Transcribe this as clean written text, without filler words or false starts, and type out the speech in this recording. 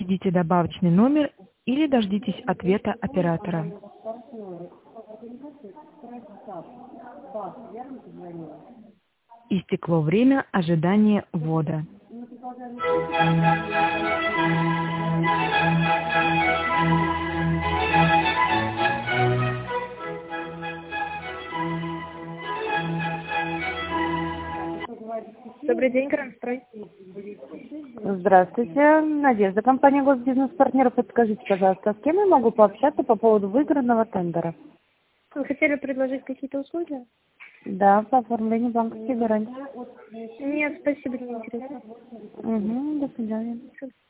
Введите добавочный номер или дождитесь ответа оператора. Истекло время ожидания ввода. Добрый день, Грандстрой. Здравствуйте, Надежда, компания Госбизнес-партнеры. Подскажите, пожалуйста, с кем я могу пообщаться по поводу выигранного тендера? Вы хотели предложить какие-то услуги? Да, по оформлению банковских гарантий. Нет, спасибо, не интересно. Угу, до свидания.